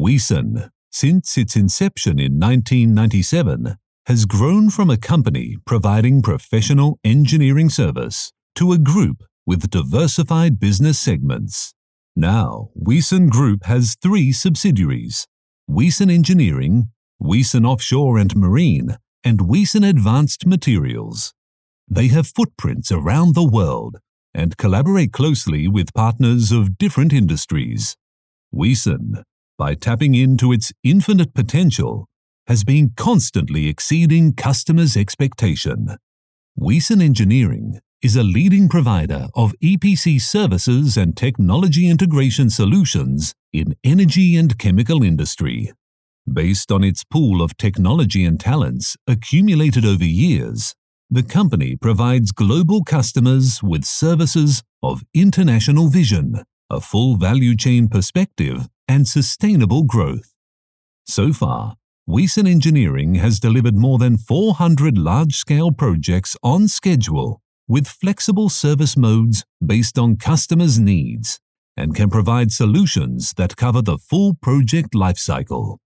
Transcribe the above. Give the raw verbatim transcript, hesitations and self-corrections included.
Wyssen, since its inception in nineteen ninety-seven, has grown from a company providing professional engineering service to a group with diversified business segments. Now, Wyssen Group has three subsidiaries: Wyssen Engineering, Wyssen Offshore and Marine, and Wyssen Advanced Materials. They have footprints around the world and collaborate closely with partners of different industries. Wyssen, by tapping into its infinite potential, has been constantly exceeding customers' expectation. Wyssen Engineering is a leading provider of E P C services and technology integration solutions in energy and chemical industry. Based on its pool of technology and talents accumulated over years, the company provides global customers with services of international vision, a full value chain perspective, and sustainable growth. So far, Wyssen Engineering has delivered more than four hundred large-scale projects on schedule with flexible service modes based on customers' needs and can provide solutions that cover the full project lifecycle.